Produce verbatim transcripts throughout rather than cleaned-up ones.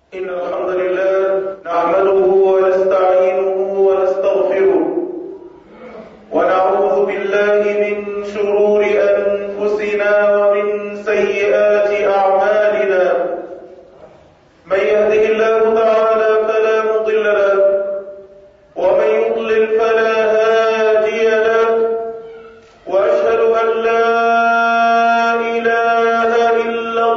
إن الحمد لله نحمده ونستعينه ونستغفره ونعوذ بالله من شرور أنفسنا ومن سيئات أعمالنا. من يهده الله تعالى فلا مضل له ومن يضلل فلا هادي له، وأشهد أن لا إله إلا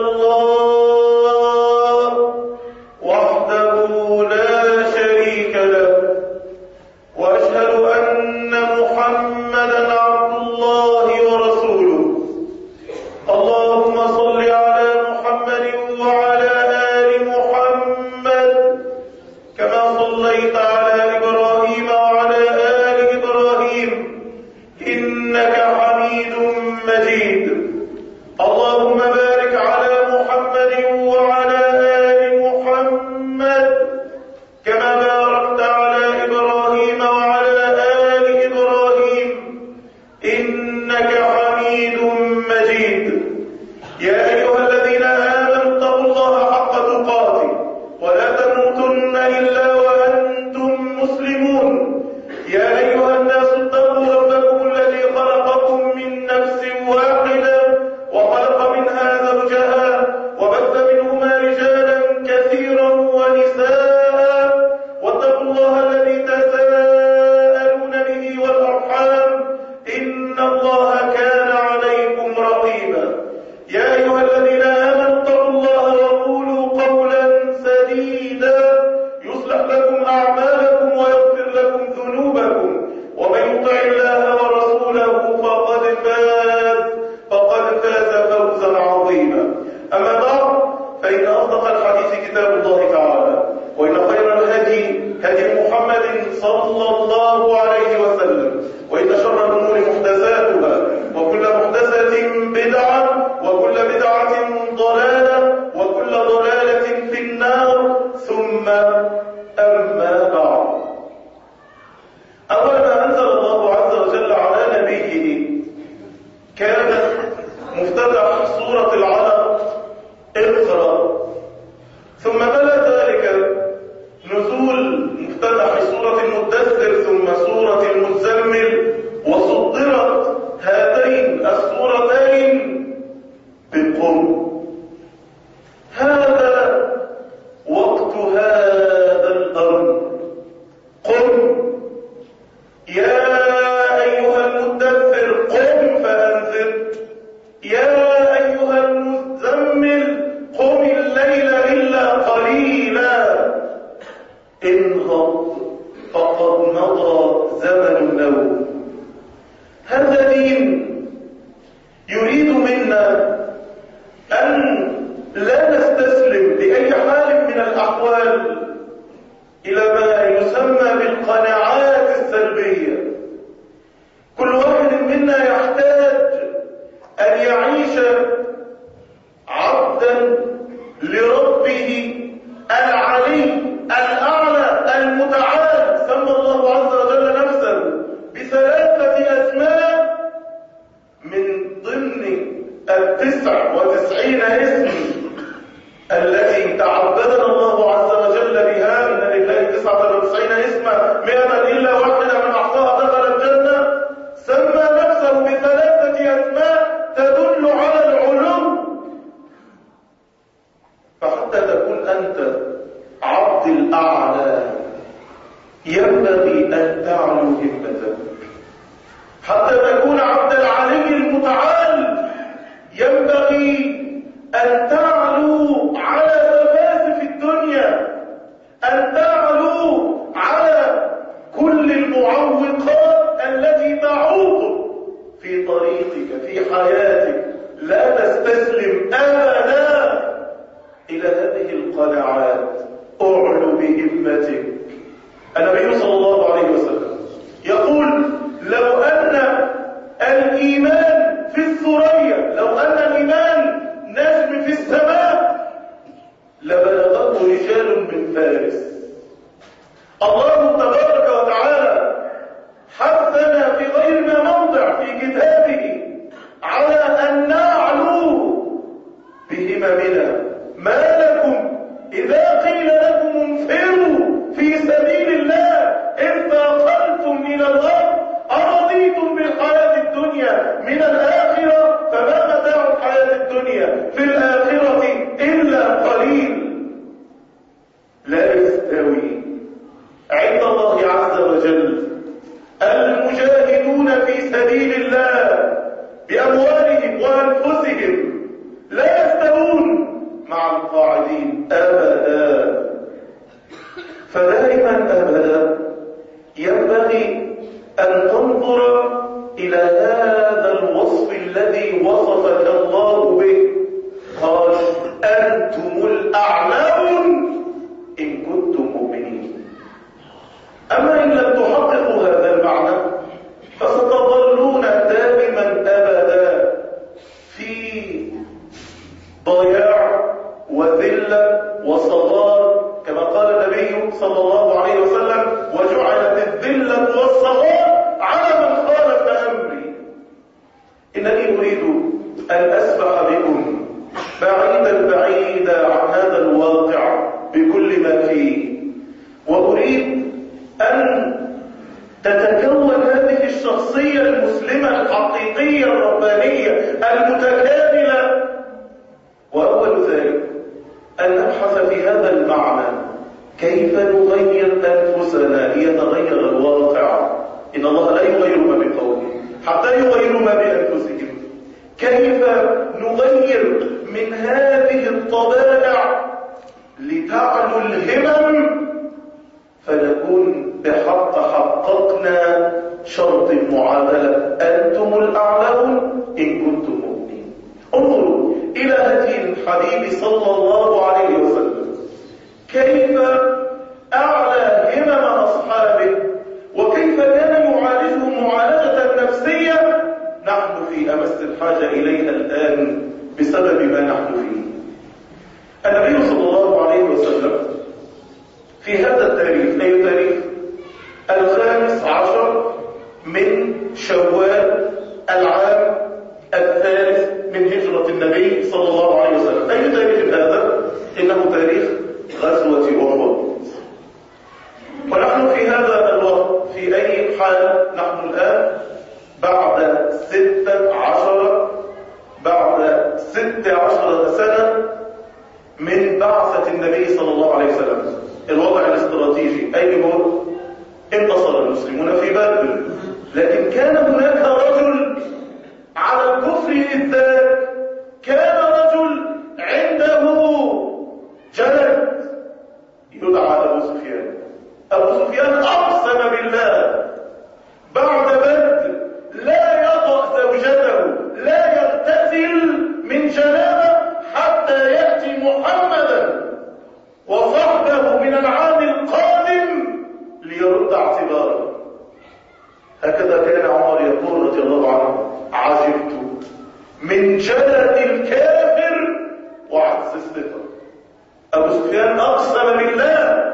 الله وحده لا شريك له، وأشهد أن محمدا عبد الله ورسوله. اللهم صل على محمد وعلى آل محمد كما صليت على إبراهيم وعلى آل إبراهيم إنك حميد مجيد. اللهم بارك على محمد وعلى آل محمد كما باركت على إبراهيم وعلى آل إبراهيم إنك حميد مجيد. يا أيها الذين آمنوا اتقوا الله حق تقاته ولا تموتن إلا وأنتم مسلمون. يا أيها الناس اتقوا ربكم الذي خلقكم من نفس واحدة وخلق منها زوجها وبث منهما رجالا كثيرا ونساء، واتقوا الله الذي تساءلون به والأرحام إن الله كان عليكم رقيبا. يا أيها الذين آمنوا اتقوا الله وقولوا قولا سديدا يصلح لكم أعمالكم ويغفر لكم ذنوبكم، ومن يطع الله ورسوله فقد فاز فقد فاز فوزا عظيما. أما بعد، فإن أصدق الحديث كتاب الله تعالى، وإن خير الهدي هدي محمد صلى الله عليه وسلم، وإن شر الأمور محدثاتها، وكل محدثة بدعة، وكل بدعة ضلالة، وكل ضلالة في النار. ثم أما بعد، أول ما أنزل الله عز وجل على نبيه كان مفتتح سورة العلق اقرأ، ثم تلا ذلك نزول مفتتح سورة المدثر ثم سورة المزمل، وصدرت هاتين السورتين بقم. هذا وقت هذا الأمر، قم يا أيها المدثر قم فأنذر، يا أيها المزمل قم الليل إلا قليلا، انهض فقد مضى زمن النوم. هذا دين يريد منا أن لا نستسلم بأي حال من الأحوال إلى ما يسمى بالقناعات السلبية. كل واحد منا يحتاج أن يعيش عبدا لربه العلي الأعلى المتعال. سمى الله عز وجل نفسه بثلاثة أسماء من ضمن التسع وتسعين اسم التي تعبدنا الله عز وجل بها. إن لله تسعة وتسعين اسما مئة إلا واحدة من أحصاها دخل الجنة. سمى نفسه بثلاثة أسماء تدل على العلو. فحتى تكون أنت عبد الأعلى ينبغي أن تعلو همتك، حتى تكون عبد العلي المتعال ينبغي أن تعلو على سفاسف الدنيا، أن تعلو على كل المعوقات التي تعوق في طريقك في حياتك. لا تستسلم أبدا إلى هذه القناعات، أعلو بهمتك. النبي صلى الله عليه وسلم يقول: لو أن الإيمان في الثريا، لو أن الإيمان نجم في السماء، لبلغه رجال من فارس. الله تبارك وتعالى حثنا في غير ما موضع في كتابه على أن نعلو بهممنا. ما لكم إذا قيل لكم انفروا في سبيل الله إذ ثاقلتم إلى الأرض أرضيتم بالحياة الدنيا من الآخرة فما متاع الحياة الدنيا في الآخرة إلا قليل. لا يستوي عند الله عز وجل المجاهدون في سبيل الله بأموالهم وأنفسهم، لا يستوون مع القاعدين أبدا. فدائما أبدا ينبغي أن تنظر إلى هذا الوصف الذي وصفك الله به. قال أنتم الأعلون إن كنتم مؤمنين. أما إن لم تحققوا هذا المعنى فستظلون دائما أبدا في ضياع وذلة وصغار، كما قال النبي صلى الله عليه وسلم وجعلت الذلة والصغار على من خالف أمري. إنني أريد أن أسبح بكم بعيدا بعيدا عن هذا الواقع بكل ما فيه، وأريد أن تتكون هذه الشخصية المسلمة الحقيقية الربانية المتكاملة. وأول ذلك أن نبحث في هذا المعنى كيف نغير أنفسنا ليتغير الواقع. إن الله لا يغير ما بقومه حتى يغيروا ما بأنفسهم. كيف نغير من هذه الطبائع لتعلو الهمم فنكون بحق حققنا شرط المعادلة أنتم الأعلون إن كنتم مؤمنين. انظروا إلى هدي الحبيب صلى الله عليه وسلم كيف أعلى همم أصحابه وكيف كان يعالجهم معالجة نفسية نحن في أمس الحاجة إليها الآن بسبب ما نحن فيه. النبي صلى الله عليه وسلم في هذا التاريخ، أي تاريخ الخامس عشر من شوال العام الثالث من هجرة النبي صلى الله عليه وسلم. أي تاريخ هذا؟ إنه تاريخ غزوة أحد. ونحن في هذا الوقت في أي حال نحن الآن؟ بعد ستة عشر بعد ست عشرة سنة من بعثة النبي صلى الله عليه وسلم. الوضع الاستراتيجي أي هو؟ انتصر المسلمون في بدر، لكن كان هناك رجل على الكفر إذ ذاك، كان رجل عنده جلد يدعى أبو سفيان. أبو سفيان أقسم بالله بعد بدر لا يطأ زوجته، لا يغتسل من جنابه حتى يأتي محمدا وصحبه من العام القادم ليرد اعتباره. هكذا كان عمر يقول رضي الله عنه: عجبت من جلد الكافر وعجز الثقة. أبو سفيان أقسم بالله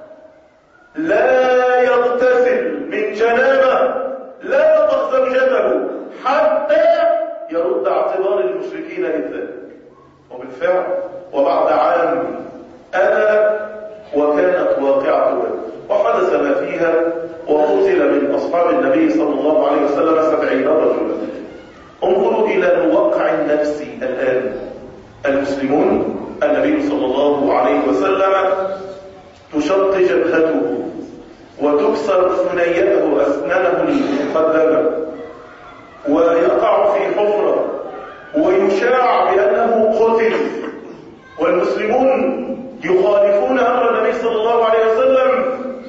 لا يغتسل من جنابه، لا يطأ زوجته حتى يرد اعتبار المشركين إذ. وبالفعل وبعد عام أتى وكانت واقعة بدر وحدث ما فيها، وقتل من أصحاب النبي صلى الله عليه وسلم سبعين رجلا. انظروا إلى الواقع النفسي الآن. المسلمون النبي صلى الله عليه وسلم تشق جبهته وتكسر ثنيته أسنانه المقدمة ويقع في حفرة ويشاع بأنه قتل، والمسلمون يخالفون أمر النبي صلى الله عليه وسلم،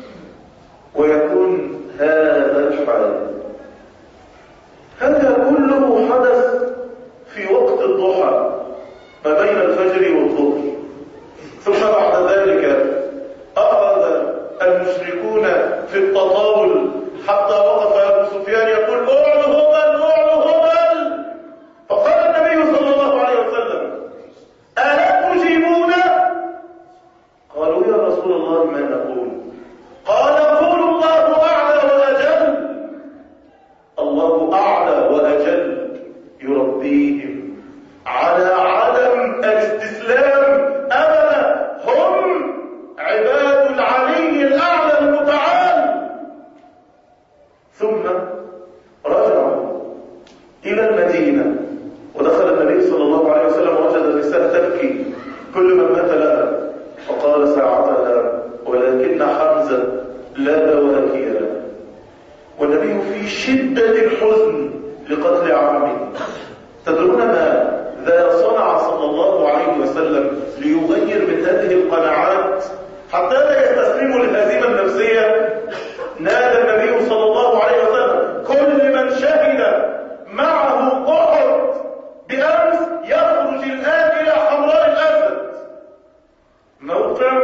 ويكون هذا الحال. هذا كله حدث في وقت الضحى ما بين الفجر والظهر. ثم بعد ذلك أخذ المشركون في التطاول حتى وقف أبو سفيان يقول: أعلو هبل أعلو هبل. فقال النبي صلى الله عليه وسلم: ألا تجيبون؟ قالوا: يا رسول الله ما نقول؟ قال: قول الله أعلى وأجل. الله أعلى وأجل يربيهم على عدم الاستسلام أبدا. هم حتى لا يستسلموا للهزيمة النفسية، نادى النبي صلى الله عليه وسلم كل من شهد معه أحد بأمس يخرج الآن إلى حمراء الأسد، موقع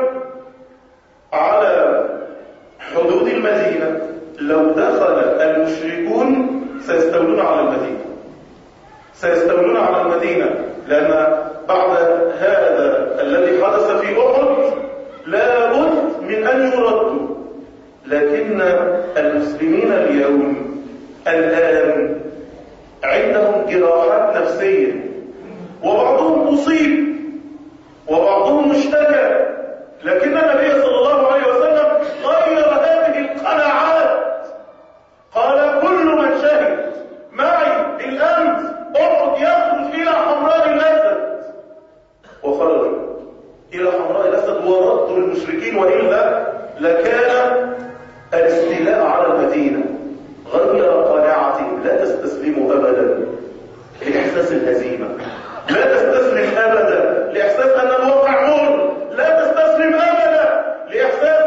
على حدود المدينة. لو دخل المشركون سيستولون على المدينة، سيستولون على المدينة، لأن بعد هذا الذي حدث في أحد لا بد من أن يردوا. لكن المسلمين اليوم الآن عندهم جراحات نفسية، وبعضهم مصيب وبعضهم مشتكى، لكن النبي صلى الله عليه وسلم غير هذه القناعات. قال كل من شهد معي بالأمس أحد يخرج إلى حمراء الأسد، وخرجوا إلى حمراء الأسد وردوا المشركين، وإلا لكان الاستيلاء على المدينة. غير قناعتهم، لا تستسلموا أبدا لإحساس الهزيمة، لا تستسلم أبدا لإحساس أن الواقع مر، لا تستسلم أبدا لإحساس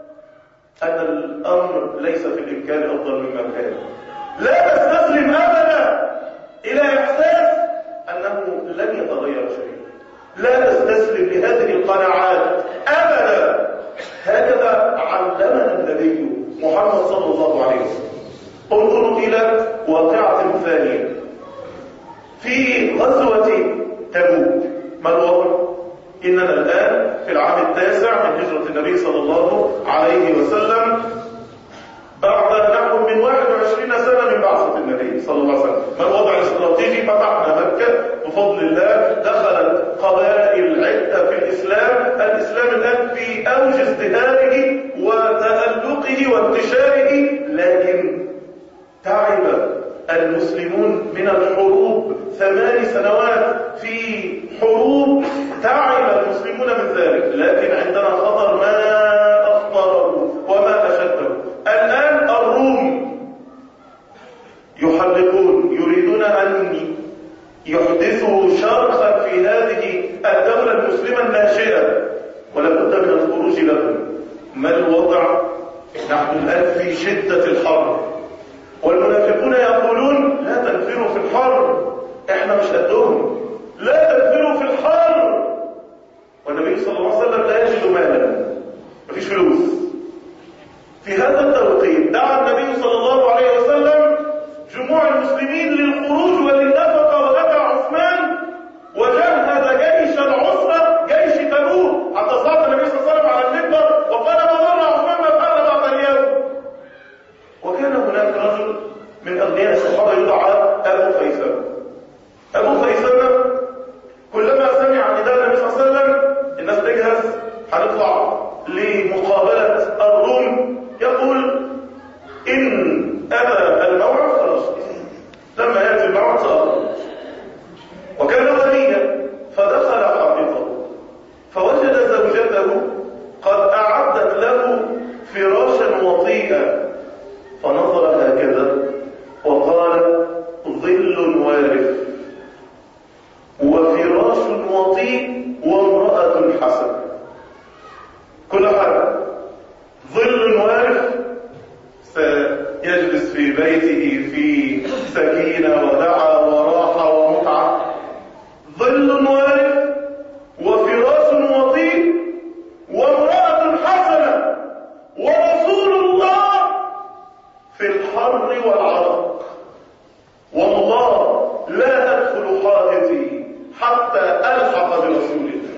أن الأمر ليس في الإمكان أفضل مما كان، لا تستسلم أبدا إلى إحساس أنه لن يتغير شيء، لا تستسلم لهذه القناعات أبدا. هكذا علمنا النبي محمد صلى الله عليه وسلم. انظروا إلى واقعة ثانية في غزوة تبوك. ما الوضع؟ إننا الآن في العام التاسع من هجرة النبي صلى الله عليه وسلم، بعد نحو من واحد وعشرين سنة من بعثة النبي صلى الله عليه وسلم. ما الوضع الاستراتيجي؟ فتحنا مكة بفضل الله، دخلت قبائل عدة في الإسلام، الإسلام الآن في أوج ازدهاره وتألقه وانتشاره، لكن تعب المسلمون من الحروب. ثمان سنوات في حروب، تعب المسلمون من ذلك، لكن عندنا خطر ما أخطره وما أشده. الآن الروم يحلقون، يريدون أن يحدثوا شرخا في هذه الدولة المسلمة الناشئة، ولا بد من الخروج لهم. ما الوضع؟ نحن الآن في شدة الحرب، والمنافقون يقولون لا تنفروا في الحرب، احنا مش قدهم، لا تنفروا في الحرب. والنبي صلى الله عليه وسلم لا يجد مالا، مفيش فلوس. في هذا التوقيت دعا النبي صلى الله عليه وسلم جموع المسلمين للخروج وللنفقة، وأتى عثمان وجهز جيش العسرة، جيش تبوك، حتى صعد النبي صلى الله عليه وسلم على المنبر وقال ما ضر عثمان ما فعل بعد اليوم. وكان هناك رجل من أغنياء الصحابة يدعى أبو خيثمة. أبو خيثمة كلما سمع نداء النبي صلى الله عليه وسلم الناس تجهز، هنطلع لمقابلة الروم، يقول إن أتى الموعد خلاص، لما يأتي الموعد سأخرج. وكان غنيا، فدخل حائطه فوجد زوجته قد أعدت له فراشا وطيئا، فنظر هكذا وقال ظل وارف وفراش وطيء وامرأة حسنة. كل حاجة، ظل وارف سيجلس في بيته في سكينة ودعا وراحة ومتعة، ظل وارف وفراش وطيء وامرأة حسنة ورسول الله في الحر والعرق. والله لا أدخل حائطي حتى ألحق برسول الله.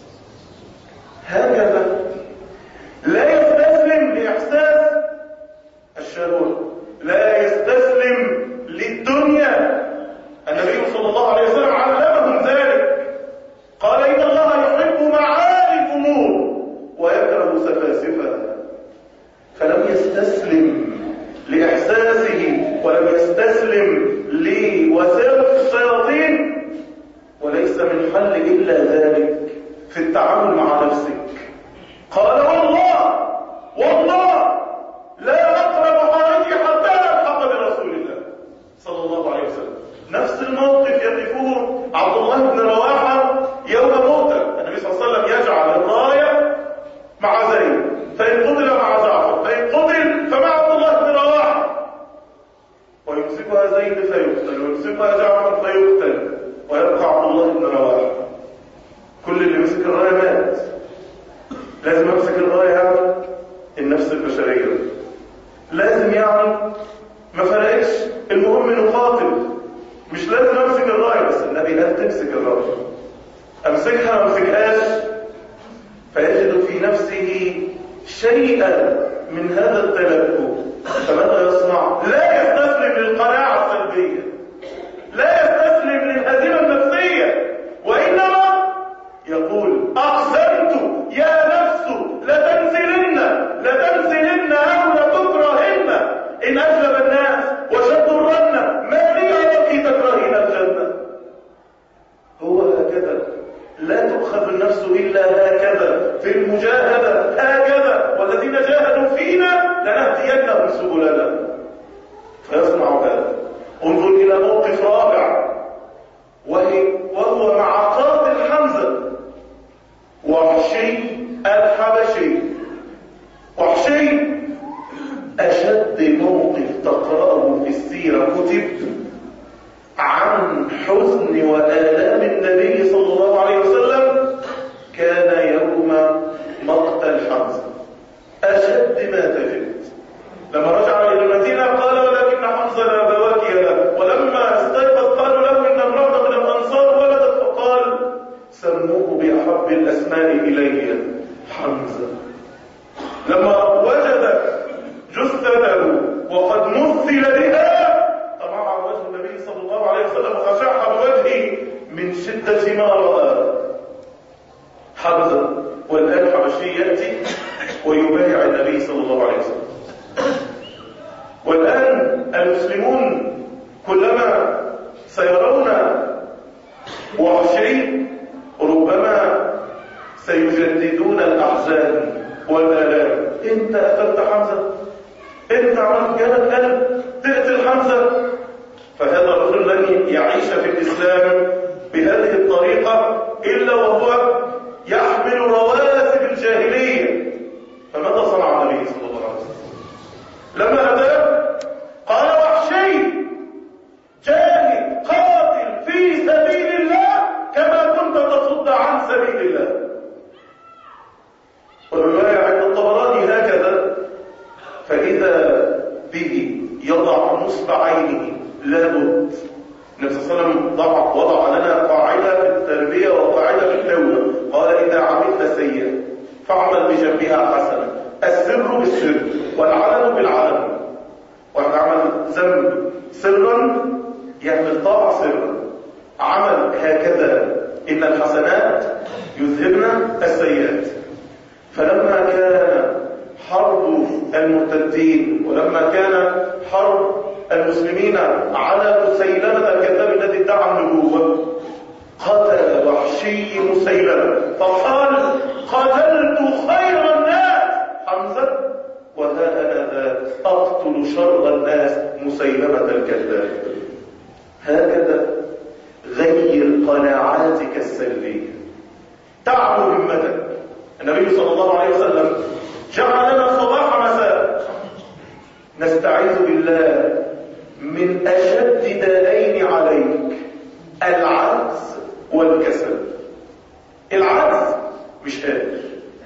هكذا لا يستسلم لإحساس الشهوة، لا يستسلم للدنيا. النبي صلى الله عليه وسلم علمهم ذلك، قال إن الله يحب معالي الأمور ويكره سفاسفها. فلم يستسلم لإحساسه ولم يستسلم لوساوس الشياطين، وليس من حل إلا ذلك في التعامل مع نفسك. قال والله والله لا أقرب حائطي حتى ألحق برسول الله صلى الله عليه وسلم. نفس الموقف يقفه عبد الله بن رواحة يوم موته. النبي صلى الله عليه وسلم يجعل الراية مع زيد يا جعفر فيقتل ويبقى عبد الله بن رواحه. كل اللي مسك الرايه مات. لازم امسك الرايه يعني النفس البشريه، لازم يعني ما فرقش، المهم نقاتل، مش لازم امسك الرايه. بس النبي قال تمسك الرايه، امسكها ما امسكهاش. فيجد في نفسه شيئا من هذا التلكؤ، فماذا يصنع؟ لا يستسلم للقناعه السلبيه، لا يستسلم للهزيمه النفسيه، وانما يقول اقسمت يا نفس لتنزلن لتنزلن او لتكرهن ان اجلب الناس وشدرن ما لي اراك تكرهين الجنه. هو هكذا، لا تؤخذ النفس الا هكذا في المجاهده، هكذا والذين جاهدوا فينا لنهدينهم سبلنا. فيصنع هذا. انظر الى موقف رابع، وهو مع قاتل حمزه وحشي الحبشي. وحشي أشد موقف تقرأه في السيرة كتب عن حزن وآلام النبي صلى الله عليه وسلم كان يوم مقتل حمزة. أشد ما تجد. لما رجع إلى المدينة قال ولكن حمزة لا بواكي له، ولما استيقظ قالوا له إن امرأة من الأنصار ولدت، فقال سموه بأحب الأسماء إلي حمزة. لما وجد جثته وقد مثل بها طبعا وجه النبي صلى الله عليه وسلم خشع بوجهه من شدة ما رأى حمزة. والآن حبشي يأتي ويبايع النبي صلى الله عليه وسلم. والآن المسلمون كلما سيرون وحشي ربما سيجددون الأحزان والآلام. انت قتلت حمزة، انت عملت جالك قلب تقتل حمزة. فهذا الرجل لن يعيش في الإسلام بهذه الطريقة إلا وهو يحمل رواسب الجاهلية. فماذا صنع النبي صلى الله عليه وسلم لما أتاه؟ قال وحشي جاهد قاتل في سبيل الله كما كنت تصد عن سبيل الله. والرواية عند الطبراني هكذا. فإذا به يضع نصب عينه لابد. النبي صلى الله عليه وسلم وضع لنا قاعدة في التربية وقاعدة في التوبة. قال إذا عملت سيئة فاعمل بجنبها حسنة. السر بالسر والعلن بالعلن. واحد عمل ذنب سرا يعمل طاعة سرا. عمل هكذا إن الحسنات يذهبن السيئات. فلما كان حرب المرتدين ولما كان حرب المسلمين على مسيلمة الكذاب الذي ادعى النبوة قتل وحشي مسيلمة فقال قتلت خير الناس حمزة وها أنا ذا أقتل شر الناس مسيلمة الكذاب. هكذا غير قناعاتك السلبية، تعب همتك. النبي صلى الله عليه وسلم جعل لنا صباح مساء نستعيذ بالله من أشد دائين عليك العجز والكسل. العجز مش قادر،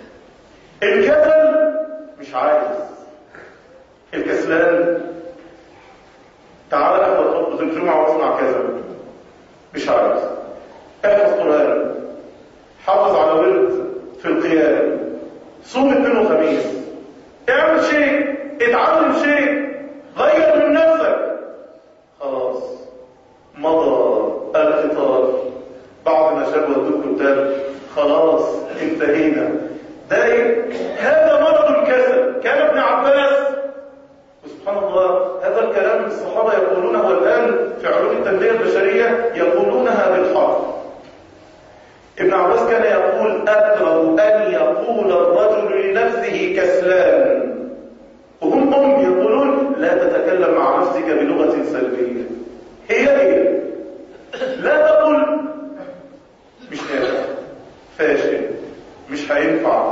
الكسل مش عايز، الكسلان تعال احفظ خطبة الجمعة واصنع كذا مش عايز. احفظ قرآن، حافظ على ورد في القيام، صوم اثنين وخميس، اعمل شيء، اتعلم شيء، غير من نفسك. خلاص مضى القطار. بعد ما شاب ودوك كتاب خلاص انتهينا. ده هذا مرض الكسل. كان ابن عباس سبحان الله هذا الكلام الصحابة يقولونه والآن في علوم التنمية البشرية يقولونها بالحرف. ابن عباس كان يقول أكره أن يقول الرجل لنفسه كسلان، وهم هم يقولون لا تتكلم مع نفسك بلغة سلبية. هي هي لا تقل مش نافع، فاشل، مش هينفع،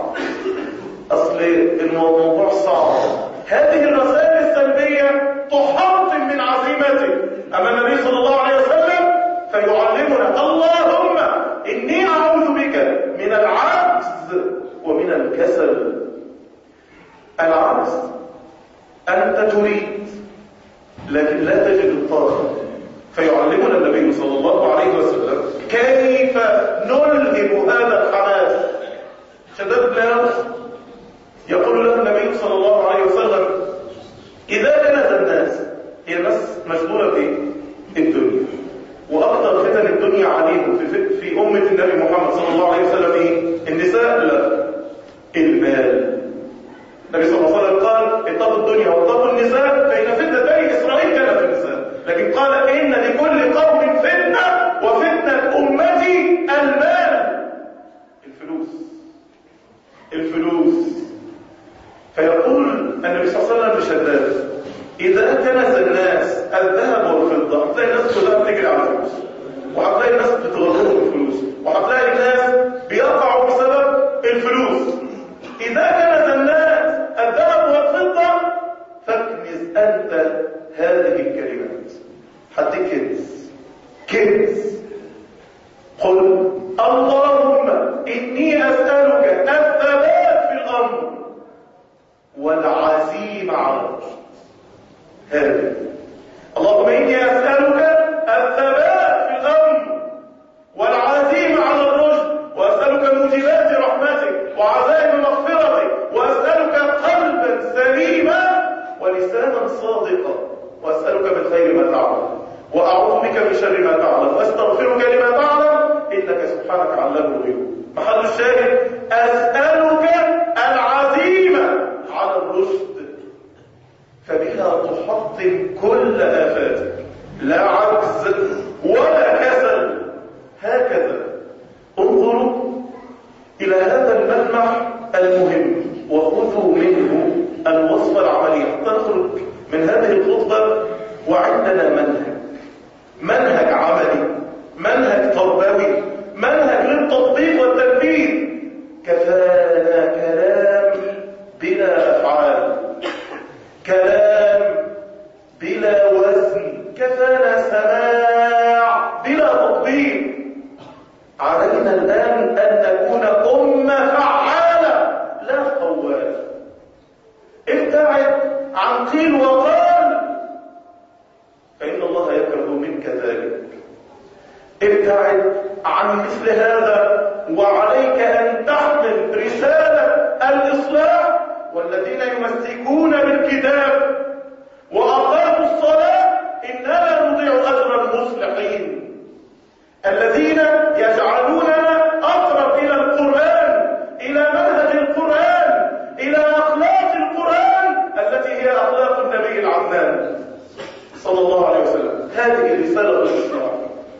أصل الموضوع صعب. هذه الرسائل السلبية تحطم من عزيمته أمام النبي صلى الله عليه وسلم فيعلمنا اللهم إني أعوذ بك من العجز ومن الكسل. العجز أنت تريد لكن لا تجد الطاقة، فيعلمنا النبي صلى الله عليه وسلم كيف نلهم هذا الحماس. شدد له يقول له النبي صلى الله عليه وسلم إذا كانت الناس هي الناس مشغولة في الدنيا، وأكثر فتن الدنيا عليهم في, في أمة النبي محمد صلى الله عليه وسلم إيه؟ النساء؟ لا، المال. النبي صلى الله عليه وسلم قال اتقوا الدنيا واتقوا النساء فإن فتنة بني إسرائيل كانت في النساء، لكن قال إن لكل قوم فتنة وفتنة أمتي المال، الفلوس الفلوس. فيقول النبي صلى الله عليه وسلم لشداد إذا كنز الناس الذهب والفضة هتلاقي الناس كلها بتجري على الفلوس، وهتلاقي الناس بتغرقوا بالفلوس، وهتلاقي الناس بيقعوا بسبب الفلوس. إذا كنز الناس الذهب والفضة فاكنز أنت هذه الكلمات. هديك كنز كنز قل اللهم إني أسألك الثبات في الأمر والعزيمة على الرشد. هذه اللهم إني أسألك الثبات في الأمر والعزيمة على الرشد، وأسألك موجبات رحمتك وعزائم مغفرتك، وأسألك قلبا سليما ولسانا صادقا، وأسألك من خير ما تعلم وأعوذ بك من شر ما تعلم وأستغفرك لما تعلم إنك سبحانك علام الغيوب. محل الشاهد أسألك العزيمة على الرشد، فبها تحطم كل آفاتك، لا عجز ولا كسل. هكذا انظروا إلى هذا الملمح المهم وخذوا منه الوصفة العملية حتى نخرج من هذه الخطبة وعندنا منهج منهج عملي، منهج تربوي، منهج للتطبيق والتنفيذ. كفانا كلام بلا أفعال، كلام بلا وزن، كفانا سماع بلا تطبيق. علينا الآن أن نكون أمة فعالة لا قوالة. ابتعد عن قيل وقال فإن الله يكره منك ذلك. ابتعد عن مثل هذا، وعليك أن تحمل رسالة الإصلاح. والذين يمسكون بالكتاب وأقاموا الصلاة إنا لا نضيع أجر المصلحين، الذين يجعلوننا أقرب إلى القرآن، إلى منهج القرآن، إلى أخلاق القرآن التي هي أخلاق النبي العدنان صلى الله عليه وسلم. هذه رسالة الإصلاح.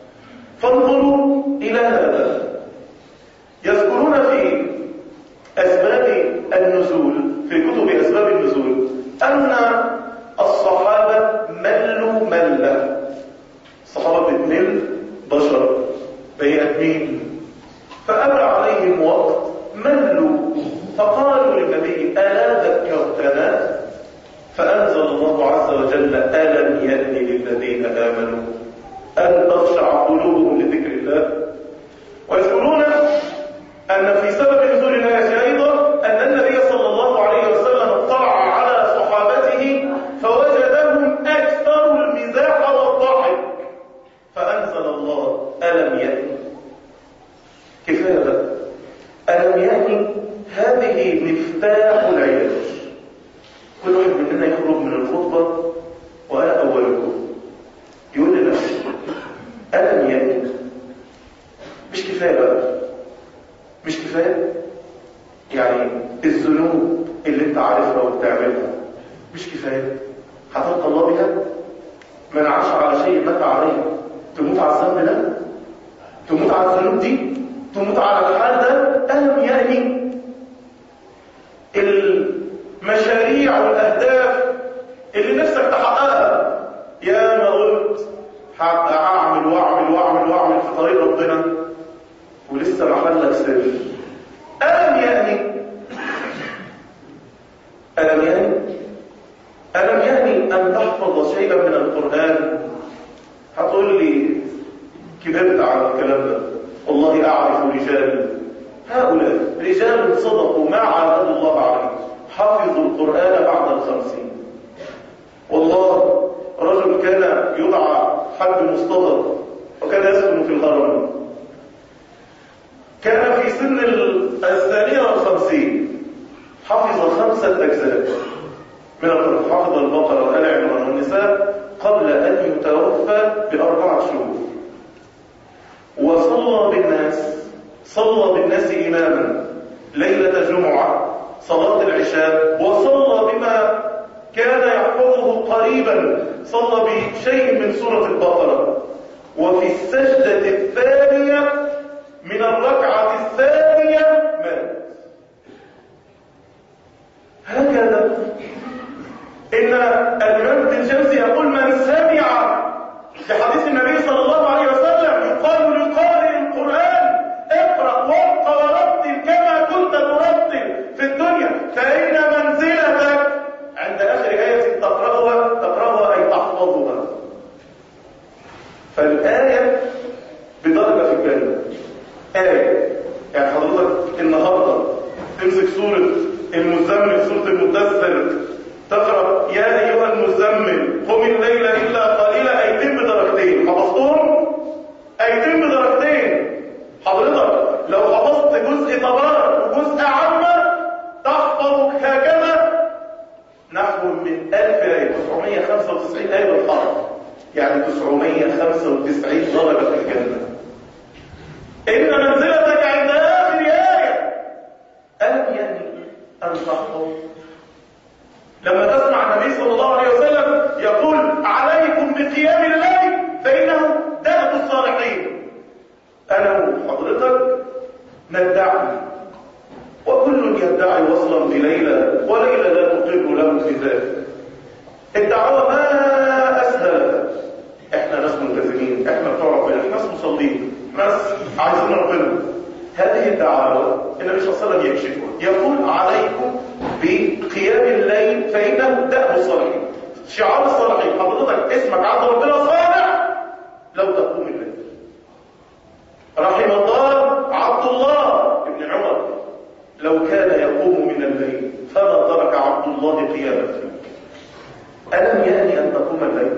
فانظروا إلى هذا. يذكرون في أسباب النزول، في كتب أسباب النزول، أن الصحابة ملوا ملة. الصحابة بتمل بشر بيئة مين، فأبى عليهم وقت ملوا، فقالوا للنبي ألا ذكرتنا؟ فأنزل الله عز وجل ألم يأن للذين آمنوا أن تخشع قلوبهم لذكر الله. ويذكرون أن في سبب نزول الآية أيضا أن النبي صلى الله عليه وسلم اطلع على صحابته فوجدهم أكثر المزاح والضحك، فأنزل الله ألم يأن. كفاية بقى ألم يأن، هذه مفتاح العلاج. كل واحد مننا يخرج من الخطبة وأنا أولكم يقول لنفسه ألم يأن. مش كفاية بقى، مش كفاية يعني الذنوب اللي انت عارفها وبتعملها مش كفاية هتلقى الله بها؟ من عاش على شيء مات عليه. تموت على الذنب ده؟ تموت على الذنوب دي؟ تموت على الحال ده؟ ألم يعني المشاريع والأهداف اللي نفسك تحققها، يا ما قلت هعمل واعمل واعمل واعمل في طريق ربنا ولسه محلك سر. ألم يعني ألم يعني ألم يعني أن تحفظ حفظ شيئا من القرآن. هتقول لي كبرت على الكلام ده. والله أعرف رجال، هؤلاء رجال صدقوا ما عاهدوا الله عليه، حفظوا القرآن بعد الخمسين. والله رجل كان يدعى حاج مصطفى وكان يسكن في الهرم، كان في سن الثانية والخمسين، حفظ خمسة أجزاء من القرآن، حفظ البقرة وآل عمران والنساء قبل أن يتوفى بأربعة شهور، وصلى بالناس صلى بالناس إماما ليلة جمعة صلاة العشاء، وصلى بما كان يحفظه قريبا، صلى بشيء من سورة البقرة، وفي السجدة الثانية من الركعة الثانية مات. هكذا إن الإمام ابن الجوزي يقول من سمع لحديث النبي صلى الله عليه وسلم يقال لقارئ القرآن اقرأ وابق ورتل كما كنت ترتل في الدنيا فإن منزلتك عند آخر آية تقرأها تقرأها أي تحفظها. فالآية بدرجة في الجنة آية، يعني حضرتك النهاردة تمسك سورة المزمل، سورة المدثر، تقرأ يا أيها المزمل قم الليل إلا قليلا، أيتين بدرجتين. حفظتهم أيتين بدرجتين. حضرتك لو حفظت جزء تبارك وجزء عامة تحفظ هكذا نحو من ألف آية، تسعمائة وخمسة وتسعين آية بالحرف، يعني تسعمائة وخمسة وتسعين درجة في الجنة. إن منزلتك عند آخر آية. ألم يعني أن تحفظ؟ لما تسمع النبي صلى الله عليه وسلم يقول عليكم بقيام الليل فإنه دأب الصالحين، أنا وحضرتك ندعي، وكل يدعي وصلا بليلى وليلى لا تقر له بذلك. الدعوة ما أسهل. إحنا ناس ملتزمين، إحنا بتوع ربنا، إحنا ناس مصلين، ناس عايزين ربنا. هذه الدعوة النبي صلى الله عليه وسلم يكشفها، يقول عليكم بقيام الليل فإنه دأب الصالحين، شعار الصالحين. حضرتك اسمك عند ربنا صالح لو تقوم الليل. رحم الله عبد الله بن عمر لو كان يقوم من الليل فما ترك عبد الله قيامته. ألم يعني أن تقوم الليل؟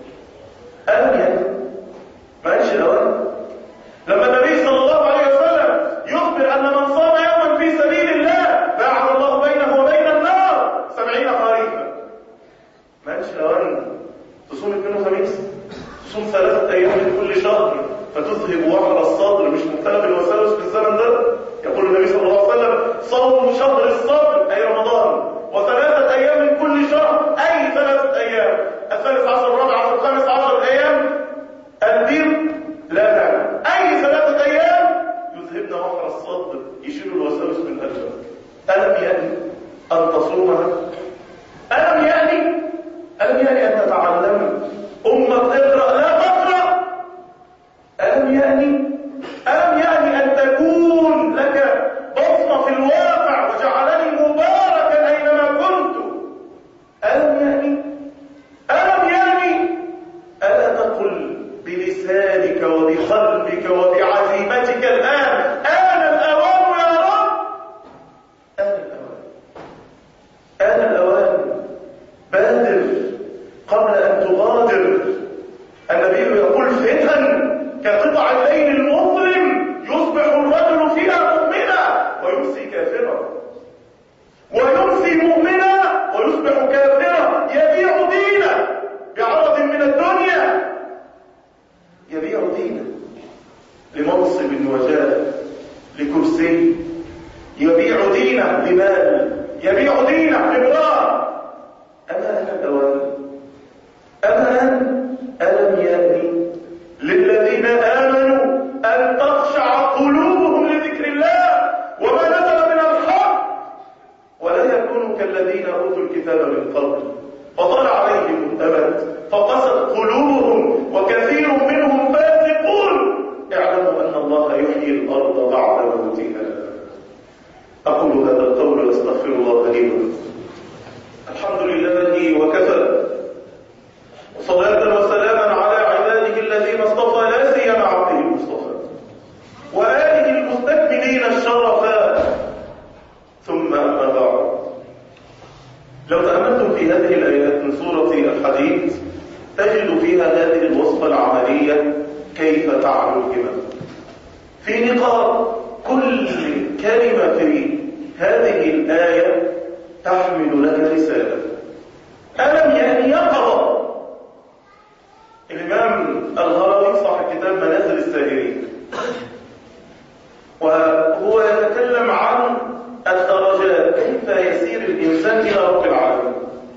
ألم يعني ما قالش الأوان؟ لما النبي صلى الله عليه وسلم يخبر أن من صام يوما في سبيل الله باعد الله بينه وبين النار سبعين خريفا، ما قالش الأوان تصوم اثنين وخميس، تصوم ثلاثة أيام من كل شهر فتذهب وحر الصدر، مش مبتلى بالوساوس في الزمن ده. يقول النبي صلى الله عليه وسلم صوم شهر الصبر أي رمضان، وثلاثة أيام من كل شهر أي ثلاثة أيام، الثالث عشر الرابع عشر الخامس عشر أيام البيض لا نعلم، أي ثلاثة أيام يذهبن وحر الصدر يشيلوا الوساوس من قلبك. ألم يعني أن تصومها؟ ألم يعني ألم يعني أن تتعلم؟ أمة اقرأ لا تقرأ؟ ألم يعني ألم يعني أن تكون لك بصمة في الواقع وجعلني مباركا أينما كنت؟ ألم يعني ألم يعني ألا تقل بلسانك وبقلبك وبعزيمتك الآن آن الأوان يا رب، آن الأوان، آن الأوان، بادر قبل أن تغادر. النبي يقول فتن كقطع الليل المظلم يصبح الرجل فيها مؤمنا ويمسي كافرا، ويمسي مؤمنا ويصبح كافرا، يبيع دينه بعرض من الدنيا، يبيع دينه لمنصب وجاه لكرسي، يبيع دينه بمال، يبيع دينه بامرأة. أما أنا الأوان، أما أن ألم يأني للذين آمنوا أن تخشع قلوبهم لذكر الله وما نزل من الحق ولا يكونوا كالذين أوتوا الكتاب من قبل فطال عليهم الأمد فقست قلوبهم وكثير منهم فاسقون. اعلموا أن الله يحيي الأرض بعد موتها. أقول هذا القول واستغفر الله لي ولكم. الحمد لله وكفى لو تأملتم في هذه الآيات من سورة الحديد تجد فيها هذه الوصفة العملية كيف تعلو الهمم. في نقاط كل كلمة في هذه الآية تحمل لك رسالة. ألم يعني يقظة. الإمام الهروي صاحب كتاب منازل السائرين وهو يتكلم عن الدرجات، كيف يسير الإنسان إلى رب العالمين،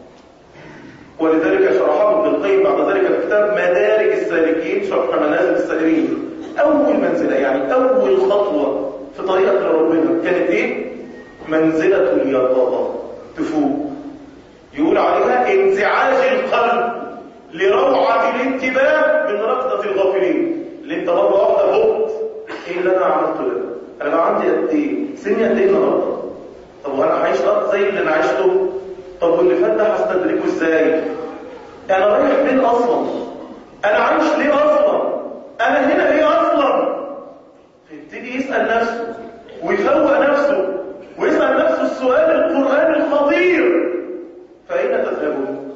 ولذلك شرحه ابن القيم بعد ذلك في كتاب مدارج السالكين شرح منازل السائرين. أول منزلة يعني أول خطوة في طريقك لربنا كانت إيه؟ منزلة اليقظة، تفوق. يقول عليها انزعاج القلب لروعة الانتباه من ركضة الغافلين. اللي انت مرة واحدة هبط، ايه اللي انا عملته ده؟ انا بقى عندي قد ايه؟ سني قد ايه النهارده؟ طب وانا عايش زي اللي انا عشته؟ طب واللي فات ده هستدركه ازاي؟ انا رايح فين اصلا؟ انا عايش ليه اصلا؟ انا هنا ايه اصلا؟ فيبتدي يسأل نفسه ويفوق نفسه ويسأل نفسه السؤال القرآني الخطير: فأين تذهبون؟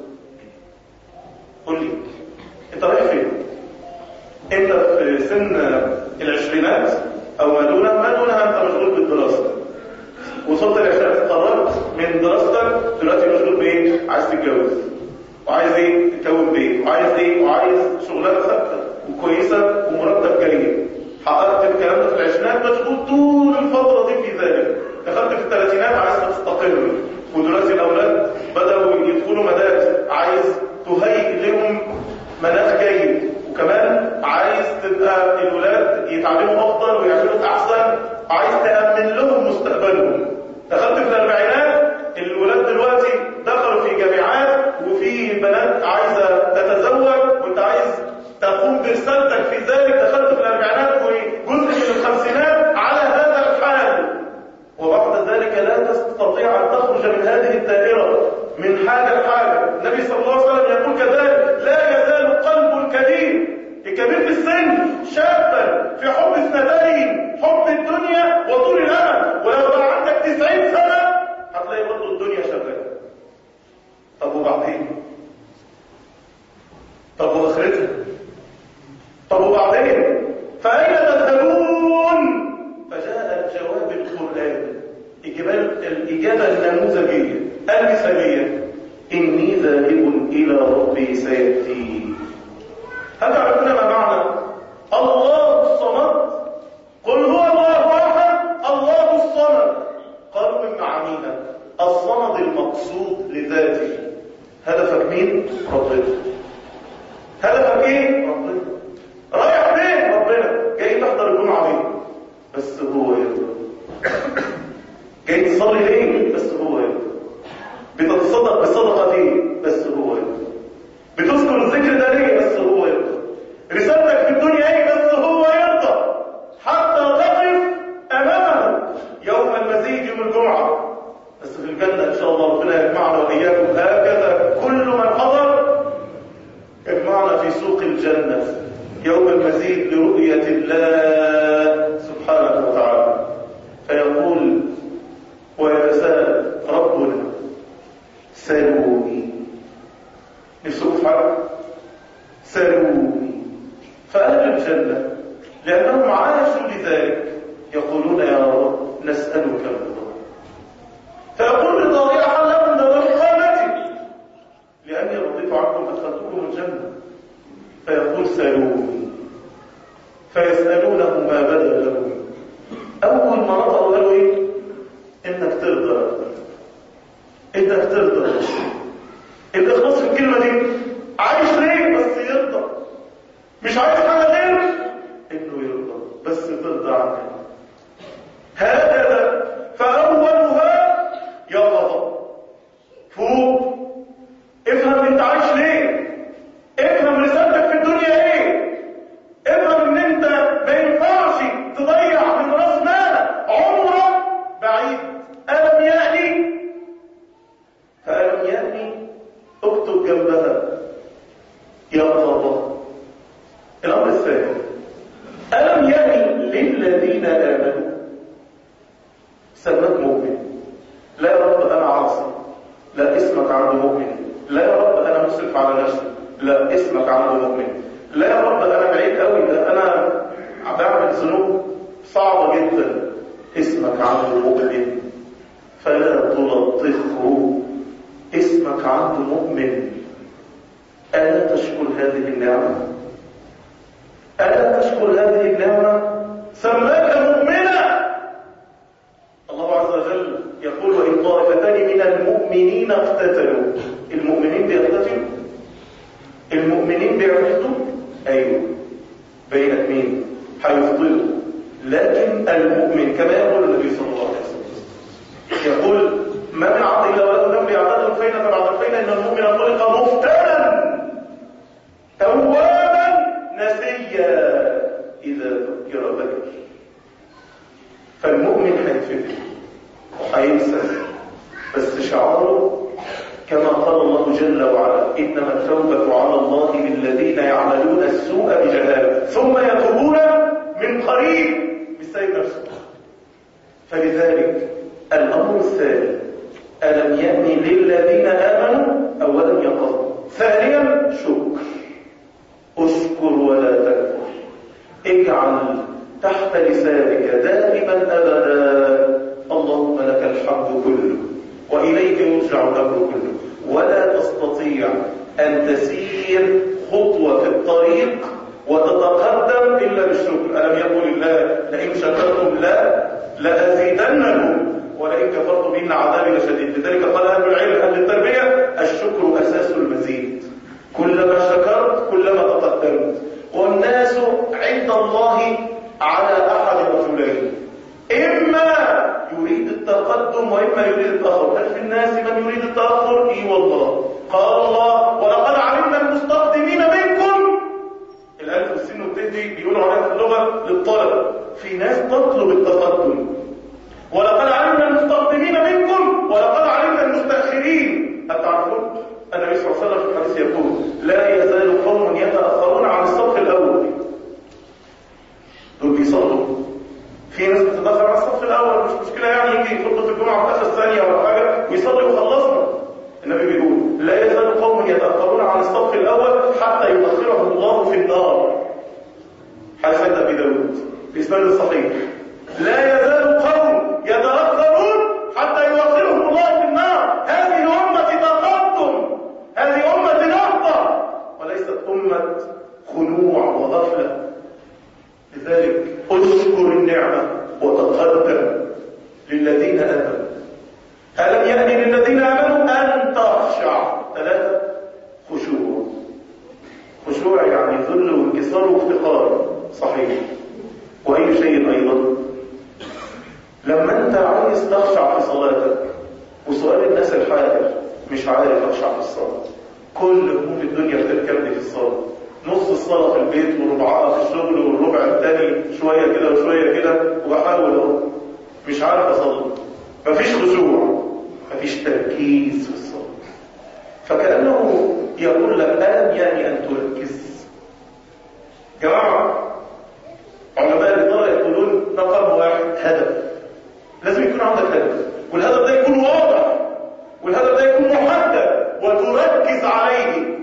قل لي انت رايح فين؟ انت في سن العشرينات او ما دونها ما دونها انت مشغول بالدراسه، وصلت العشرينات اتخرجت من دراستك، دلوقتي مشغول بايه؟ عايز تتجوز وعايز ايه؟ تكون بيت وعايز ايه؟ وعايز شغلانه ثابته وكويسه ومرتب جيد. حققت الكلام ده في العشرينات، مشغول طول الفتره دي في ذلك. دخلت في الثلاثينات عايز تستقر، ودلوقتي الاولاد بداوا يدخلوا مدارس، عايز تهيئ لهم مناخ جيد، وكمان عايز تبقى الولاد يتعلموا افضل ويعملوا احسن، عايز تامن لهم مستقبلهم. دخلت في الاربعينات، الولاد دلوقتي دخلوا في جامعات وفي بنات عايزه تتزوج وانت عايز تقوم برسالتك في ذلك. دخلت في الاربعينات وجزء من الخمسينات على هذا الحال، وبعد ذلك لا تستطيع ان تخرج من هذه الدائره من حاجه لحاجه. النبي صلى الله عليه وسلم يقول كذلك: لا يزال قلب الكبير الكبير في السن شابا في حب اثنتين، حب الدنيا وطول الامل. ولو بقى عندك تسعين سنه هتلاقي برضه الدنيا شغاله. طب وبعدين؟ طب واخرتها؟ طب وبعدين؟ فأين تذهبون؟ فجاء الجواب القرآني، الإجابة النموذجية المثالية: إني ذاهب إلى ربي سيهدين. هل تعرفون ما معنى الله الصمد؟ قل هو الله أحد الله الصمد. قالوا من معانيها الصمد المقصود لذاته. هدفك مين؟ ربنا. هدفك ايه؟ ربنا. رايح فين؟ ربنا. جاي تحضر الجمعة ليه؟ بس هو يرضى. جاي تصلي ليه؟ بس هو يرضى. بتتصدق بالصدقة ليه؟ بس هو يرضى. بتذكر الذكر ده ليه؟ بس هو يرضى. رسالتك في الدنيا ايه؟ بس هو يرضى. حتى تقف امامه يوم المزيد يوم الجمعة. بس في الجنة ان شاء الله ربنا يجمعنا واياكم هكذا. كل من حضر يجمعنا في سوق الجنة يوم المزيد لرؤية الله سبحانه وتعالى، فيقول ويتساءل ربنا: سلوني. نفسكم في حاجة؟ سلوني. فأهل الجنة لأنهم عاشوا لذلك يقولون: يا رب نسألك الرضا. فيقول للضريع: حلكم دوام قامتي لأني رضيت عنكم أدخلتكم الجنة. فيقول: سلوني. فيسألونه ما بدا لهم. أول ما نطقوا قالوا إيه؟ إنك ترضى، إنك ترضى. الإخلاص في الكلمة دي: عايش ليه؟ بس يرضى. مش عايز حاجة غير إنه يرضى، بس ترضى عنه. هكذا. فأولها يقظة. فوق، افهم انت عايش ليه، افهم رسالتك في الدنيا ايه، افهم ان انت ما ينفعش تضيع من راس مالك عمرك بعيد. ألم يأني؟ فألم يأني اكتب جنبها اسمك عنده مؤمن. لا يا رب انا مسرف على نفسي، لا اسمك عنده مؤمن. لا يا رب انا بعيد قوي، ده انا بعمل ذنوب صعبة جدا، اسمك عنده مؤمن فلا تلطخه، اسمك عنده مؤمن. ألا تشكر هذه النعمة؟ ألا تشكر هذه النعمة؟ سماك مؤمنا. الله عز وجل يقول وإن طائفتان من المؤمنين اقتتلوا. المؤمنين بيقتتلوا؟ المؤمنين بيعرضوا؟ أيوه بينك مين؟ هيفضلوا. لكن المؤمن كما يقول النبي صلى الله عليه وسلم يقول ما من عبد إلا وله ذنب يعتذر فينا بعد فينا إن المؤمن خلق مفتنا توابا نسيا إذا ذكر ذكر. فالمؤمن هيتفتن وهينسى، بس شعاره كما قال الله جل وعلا إنما التوبة على الله للذين يعملون السوء بجهالة ثم يتوبون من قريب بالسيد نفسه. فلذلك الأمر الثاني ألم يأني للذين آمنوا أو لم يقروا. ثانيا شكر، اشكر ولا تكفر. اجعل تحت لسانك دائما أبدا اللهم لك الحمد كله وإليك يرجع الأمر كله. ولا تستطيع أن تسير خطوة في الطريق وتتقدم إلا بالشكر. ألم يقل الله لئن شكرتم لا لأزيدنكم ولئن كفرتم إن عذابي لشديد. لذلك قال أهل العلم أهل التربية الشكر أساس المزيد. كلما شكرت كلما تقدمت. والناس عند الله على أحد رجلين، إما يريد التقدم وإما يريد التأخر. هل في الناس من يريد التأخر؟ إي والله. قال الله ولقد علمنا المستقدمين منكم. الألف والسين والتهدي بيقولوا عليها في اللغة للطلب. في ناس تطلب التقدم. ولقد علمنا المستقدمين منكم ولقد علمنا المستأخرين. هل تعرفون؟ النبي صلى الله عليه وسلم في الحديث يقول لا يزال قوم يتأخرون عن الصف الأول. دول بيصلوا، في ناس بتتأخر عن الصف الأول مش مشكلة، يعني يجي خطبة الجمعة في آخر ثانية ولا حاجة ويصلي وخلصنا. النبي بيقول لا يزال قوم يتأخرون عن الصف الأول حتى يؤخرهم الله في النار. حديث أبي داود بإسناد الصحيح. لا يزال قوم يتأخرون حتى يؤخرهم الله في النار. هذه أمة تقدم، هذه أمة نهضة وليست أمة خنوع وغفلة. لذلك اشكر النعمة وتقدم للذين آمنوا. ألم يأني للذين آمنوا أن تخشع. ثلاثة خشوع. خشوع يعني ذل وانكسار وافتقار صحيح. وأي شيء أيضا لما أنت عايز تخشع في صلاتك، وسؤال الناس الحائر مش عارف أخشع في الصلاة، كل هموم الدنيا بتركبني في الصلاة، نص الصلاة في البيت وربعها في الشغل والربع الثاني شوية كده وشوية كده وبحاول اهو مش عارف أصلي. مفيش خشوع، مفيش تركيز في الصلاة. فكأنه يقول لك ألم يعني أن تركز. جماعة علماء الإدارة يقولون رقم واحد هدف. لازم يكون عندك هدف، والهدف ده يكون واضح، والهدف ده يكون محدد وتركز عليه.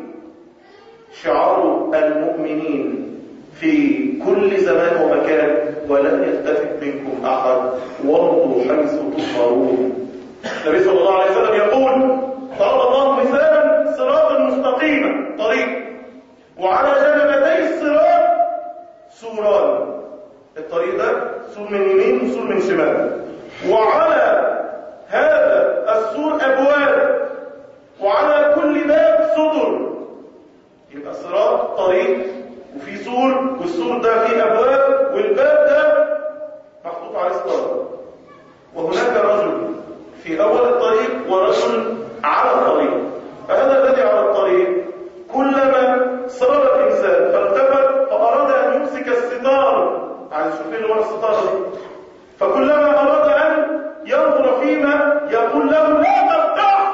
شعار المؤمنين في كل زمان ومكان ولن يلتفت منكم أحد وامضوا حيث تؤمرون. النبي صلى الله عليه وسلم يقول ضرب الله مثالا صراطا مستقيما طريق وعلى جانبتي الصراط سوران. الطريق ده سور من يمين وسور من شمال، وعلى هذا السور أبواب وعلى كل باب سطر. يبقى صراط طريق وفي سور، والسور ده فيه أبواب، والباب ده محطوط عليه ستارة. وهناك رجل في أول الطريق ورجل على الطريق. فهذا الذي على الطريق كلما صار الإنسان فالتفت فأراد أن يمسك الستار، عايز يشوف اللي ورا الستارة دي، فكلما أراد أن ينظر فيما يقول له لا تفتح،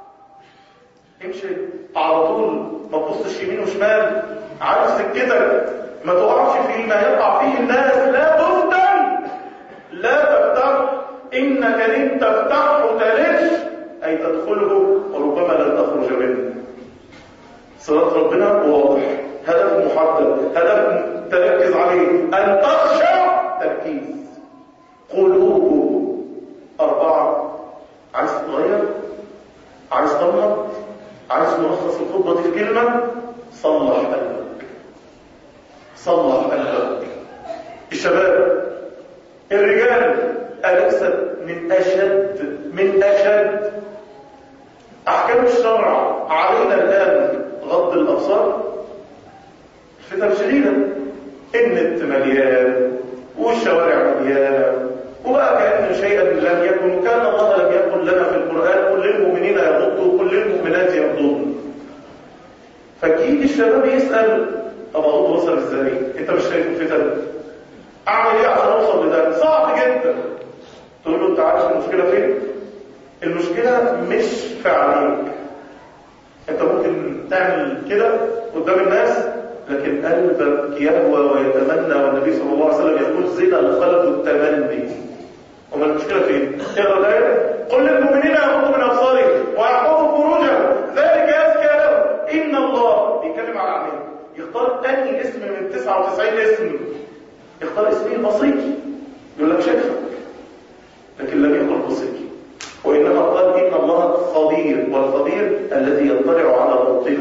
امشي على طول، ما تبصش يمين وشمال، عارف سكتك، ما تقعش فيما يقع فيه الناس، لا تفتن، لا تفتح، إنك إن تفتحه تلج أي تدخله وربما ربنا واضح، هدف محدد، هدف تركز عليه، أن تخشع تركيز. قلوب أربعة. عايز تتغير؟ عايز تنهض؟ عايز ملخص الخطبة دي في كلمة؟ صلح قلبك. صلح قلبك. الشباب، الرجال، أليست من أشد من أشد أحكام الشرع علينا الآن غض الأبصار؟ الفتن شديدة، النت مليان والشوارع مليانة، وبقى كأن شيئا لم يكن، وكان الله لم يقل لنا في القرآن كل المؤمنين يغضوا وكل المؤمنات يغضون. فجيل الشباب يسأل طب أغض بصر ازاي؟ انت مش شايف الفتن؟ اعمل ايه عشان اوصل لده؟ صعب جدا. تقول له انت عارف المشكلة فين؟ المشكلة مش في عينيك. انت ممكن تعمل كده قدام الناس لكن قلبك يهوى ويتمنى، والنبي صلى الله عليه وسلم يقول زنا القلب التمني. وما المشكلة فين؟ اقرا الآية: قل للمؤمنين يغضوا من أبصارهم ويحفظوا فروجهم ذلك أزكى لهم إن الله. بيتكلم على عمين، يختار أي اسم من تسعة وتسعين اسم، يختار اسمه البسيط، يقول لك شايفك، لكن لم يقل بسيط، وإنما قال إن الله خبير، والخبير الذي يطلع على باطنك.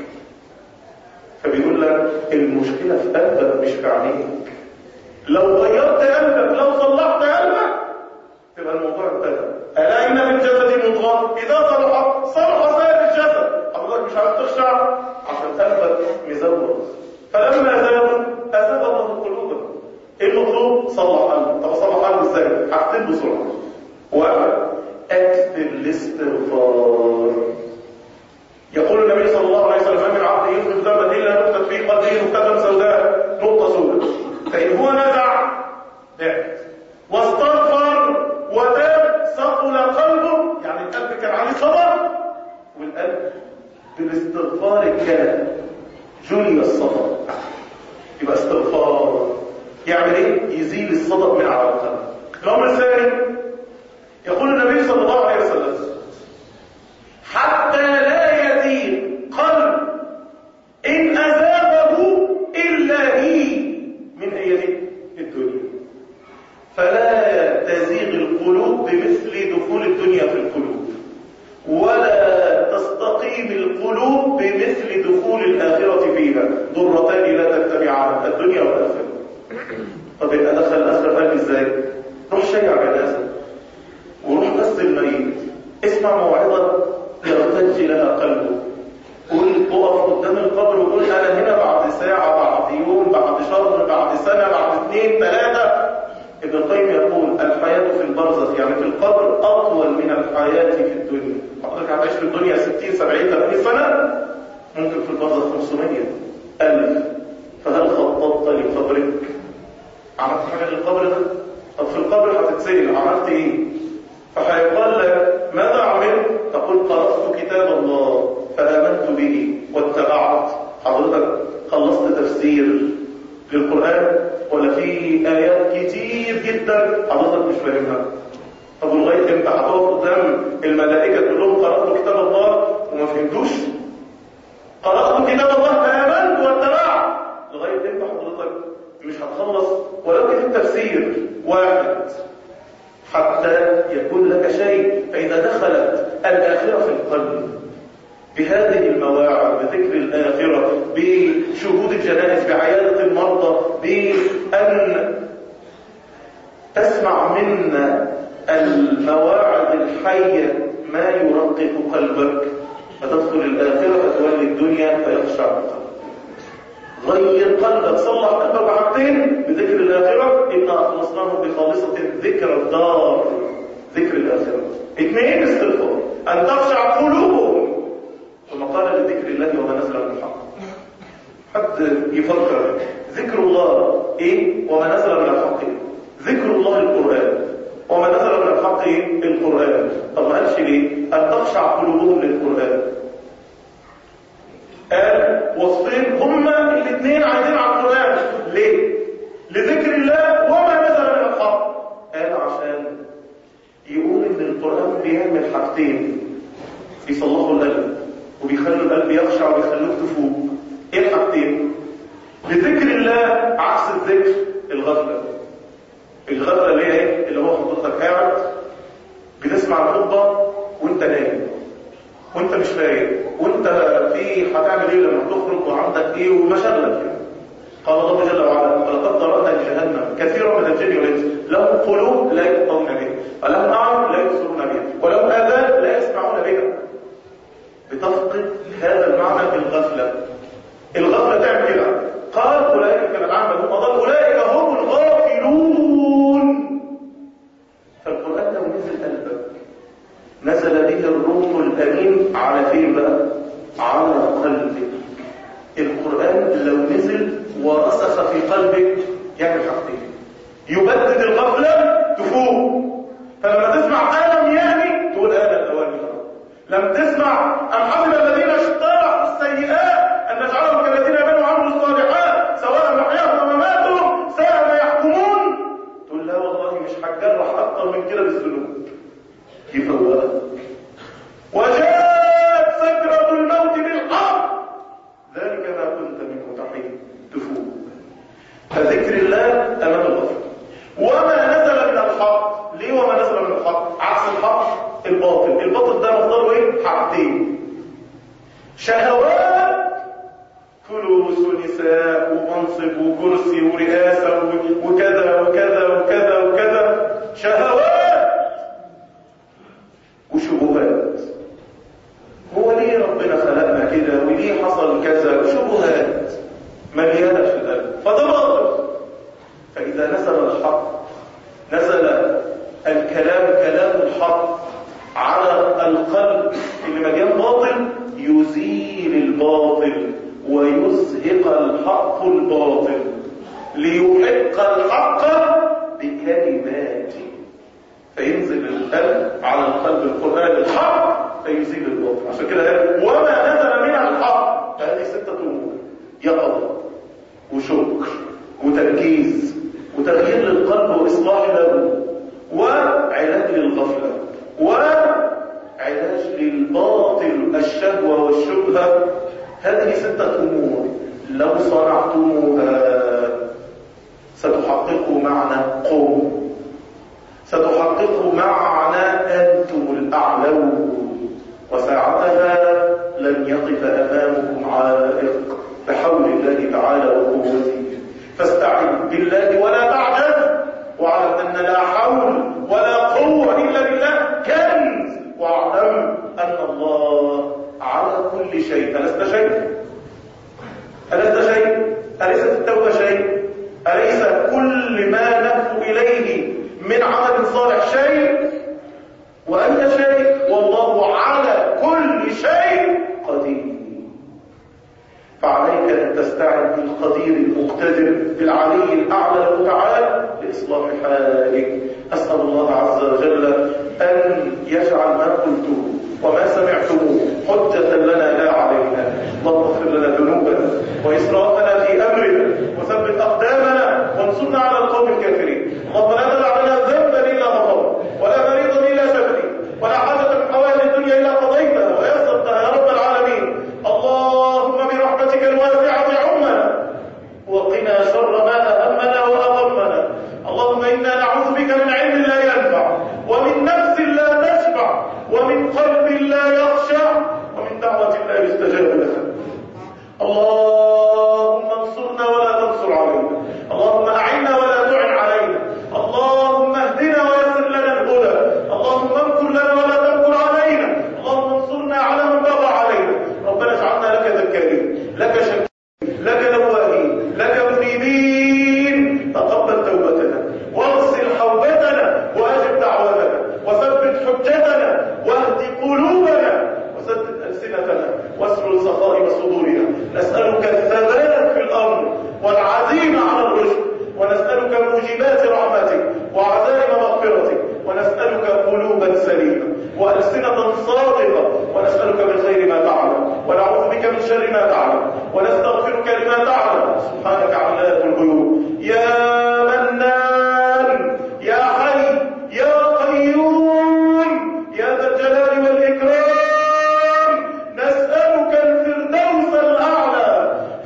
فبيقول لك المشكلة في قلبك مش في عينيك. لو غيرت قلبك، لو صلحت قلبك، تبقى الموضوع انتهى. ألا إن من جسد مضغة إذا صلح صلح سائر الجسد. حضرتك مش عارف تخشع عشان قلبك مزوغ، فلما زاغوا أزاغ الله قلوبهم. إيه المطلوب؟ صلح قلبك. طب أصلح قلبك إزاي؟ حاجتين بسرعة. واحد، أكثر الاستغفار. يقول النبي صلى الله عليه وسلم: من عبد يذنب ذنبا إلا نكتت في قلبه نكتة سوداء، نقطة سوداء، فإن هو نزع بعد واستغفر وتاب ثقل قلبه. يعني القلب كان عليه صبر، والقلب بالاستغفار كان جلي الصدر. يبقى استغفار يعمل ايه؟ يزيل الصدر من على القلب. الأمر الثاني، يقول النبي صلى الله عليه وسلم: حتى لا يزيغ قلب إن أذاقه إلا هي. من هي دي؟ الدنيا. فلا تزيغ القلوب بمثل دخول الدنيا في القلوب، ولا تستقيم القلوب بمثل دخول الآخرة فيها. ضرتان لا تتبعان، الدنيا والآخرة. طب يبقى دخل الآخرة فاهم ازاي؟ روح شيع جنازة، وروح بس الميت، اسمع موعظة يرتج لها قلبه، قول اقف قدام القبر وقول انا هنا بعد ساعة، بعد يوم، بعد شهر، بعد سنة، بعد اثنين، ثلاثة. ابن القيم يقول الحياة في البرزخ، يعني في القبر، أطول من الحياة في الدنيا. حضرتك هتعيش في الدنيا ستين سبعين ثمانين سنة، ممكن في البرزخ خمسمية ألف. فهل خططت لقبرك؟ عملت حاجة للقبر ده؟ طب في القبر هتتسأل عملت ايه؟ فهيقال لك ماذا عملت؟ تقول قرأت كتاب الله فآمنت به واتبعت. حضرتك خلصت تفسير للقرآن ولا في آيات كتير جدا حضرتك مش فاهمها؟ طب ولغاية امتى هتقف قدام الملائكة تقول لهم قرأت كتاب الله وما فهمتوش؟ قرأت كتاب الله فآمنت واتبعت. لغاية امتى حضرتك مش هتخلص ولو كان التفسير واحد حتى يكون لك شيء؟ فإذا دخلت الآخرة في القلب بهذه المواعظ، بذكر الآخرة، بشهود الجنائز، بعيادة المرضى، بأن تسمع منا المواعظ الحية ما يرقق قلبك، فتدخل الآخرة فتولي الدنيا فيخشع قلبك. غير قلبك، صلح قلبك بحاجتين: بذكر الآخرة، إنا أخلصناهم بخالصة ذكر الدار، ذكر الآخرة. اثنين، استغفار، أن تخشع قلوبهم. ثم قال لذكر الله وما نزل من الحق. حد يفكر ذكر الله ايه وما نزل من الحق إيه؟ ذكر الله القرآن، وما نزل من الحق إيه؟ القرآن. طب ما قالش ليه أن تخشع قلوبهم للقرآن؟ قال وصفين هما الاثنين عايزين على القرآن. ليه؟ لذكر الله وما نزل من الحق. قال عشان يقول ان القرآن بيعمل حاجتين: بيصلحوا القلب، وبيخلوا القلب يخشع، وبيخلوك تفوق. ايه الحاجتين؟ بذكر الله عكس الذكر الغفلة. الغفلة اللي هي ايه؟ اللي هو حضرتك قاعد بتسمع الخطبة وانت نايم وانت مش فايق وانت في هتعمل ايه لما تخرج وعندك ايه ومشغلك كده. قال الله جل وعلا ولقد ذرأنا لجهنم كثيرا من الجن والانس لهم قلوب لا يفقهون بها ولهم اعين لا يبصرون بها ولهم اذان لا يسمعون بها. بتفقد هذا المعنى بالغفلة. الغفلة تعمل كده. قال اولئك كالانعام بل هم اضل اولئك هم الغافلون. فالقرآن لو نزل قلبك نزل به الروح الأمين على فين بقى؟ على قلبك. القرآن لو نزل ورسخ في قلبك يعمل حاجتين: يبدد الغفلة تفوق. فلما تسمع آلم يعني تقول آلم الأوان. لم تسمع أم حسب الذين اجترحوا السيئات أن نجعلهم كالذين آمنوا وعملوا الصالحات سواء محياهم ومماتهم ساء ما يحكمون. تقول لا والله مش هتجرح أكتر من كده بالذنوب. يفوقك. وجاءت سكرة الموت بالحق ذلك ما كنت منه تحيد. تفوق. فذكر الله أمام الغفلة. وما نزل من الحق. ليه وما نزل من الحق؟ عكس الحق الباطل. الباطل ده مصدره ايه؟ حاجتين: شهوات، فلوس ونساء ومنصب وكرسي ورئاسة وكذا وكذا وكذا وكذا. شهوات وشبهات. هو ليه ربنا خلقنا كده وليه حصل كذا؟ وشبهات مليانة في القلب. فده باطل. فإذا نزل الحق نزل الكلام كلام الحق على القلب اللي مليان باطل يزيل الباطل ويزهق الحق الباطل ليحق الحق بكلماته. فينزل القلب على القلب القرآن الحق فيزيل الباطل. عشان كده وما نزل من الحق. هذه ستة أمور: يقظة وشكر وتركيز وتغيير للقلب وإصلاح له وعلاج للغفلة وعلاج للباطل الشهوة والشبهة. هذه ستة أمور لو صنعتموها ستحققوا معنى قوم، ستحققوا معنى أنتم الأعلون، وساعتها لن يقف أمامكم عائق بحول الله تعالى وقوته. فاستعن بالله ولا تعجز، واعلم أن لا حول ولا قوة إلا بالله كنز، واعلم أن الله على كل شيء. ألست شيء؟ ألست شيء؟ أليست التوبة شيء؟ أليس كل ما نهو إليه من عمل صالح شيء؟ وأنت شيء، والله على كل شيء قدير. فعليك أن تستعن بالقدير المقتدر بالعلي الأعلى المتعال لإصلاح حالك. أسأل الله عز وجل أن يجعل ما قلته وما سمعتموه حجة لنا لا علينا. اللهم اغفر لنا ذنوبنا وإسرافنا في أمرنا وثبت أقدامنا وانصرنا على القوم الكافرين. اللهم لا تدع لنا ذنبا إلا غفرته ولا مريضا إلا شفيته ولا حاجة من حوائج الدنيا إلا قضيتها ويسرتها يا رب العالمين. اللهم برحمتك الواسعة عمنا وقنا شر ما أهمنا وأغمنا. اللهم إنا نعوذ بك من علم لا ينفع ومن نفس لا تشبع ومن قلب لا يخشع ومن دعوة لا يستجاب لها. اللهم انصرنا ولا تنصر علينا. اللهم أعنا ولا تعن علينا. اللهم اهدنا ويسر لنا الهدى. اللهم امكر لنا ولا تمكر علينا. اللهم انصرنا على من بغى علينا. ربنا اجعلنا لك ذكارين لك شاكرين لك نواهين لك منيبين. تقبل توبتنا واغسل حوبتنا واجب دعوتنا وثبت حجتنا واهد قلوبنا وسدد ألسنتنا واسلل صفائم صدورنا. نسألك الثبات في الأمر والعزيمة على الرشد، ونسألك موجبات رحمتك وعزائم مغفرتك، ونسألك قلوبا سليمة وألسنة صادقة، ونسألك من خير ما تعلم ونعوذ بك من شر ما تعلم ونستغفرك لما تعلم. سبحانك علام الغيوب يا منان يا حي يا قيوم يا ذا الجلال والإكرام. نسألك الفردوس الأعلى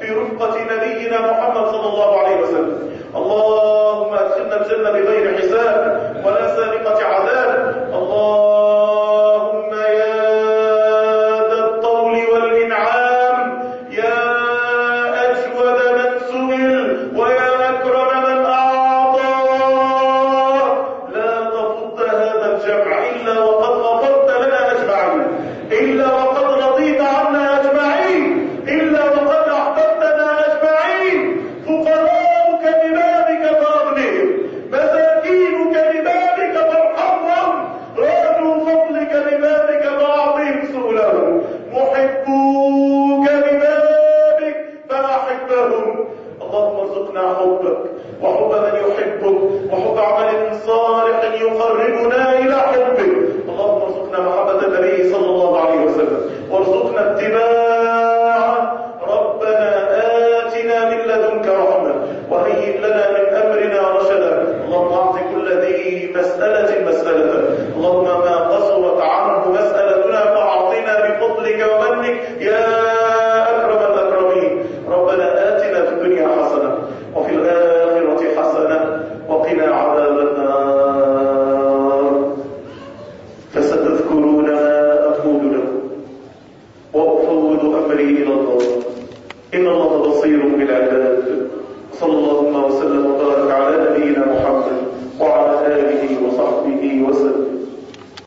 يرزقنا اتباع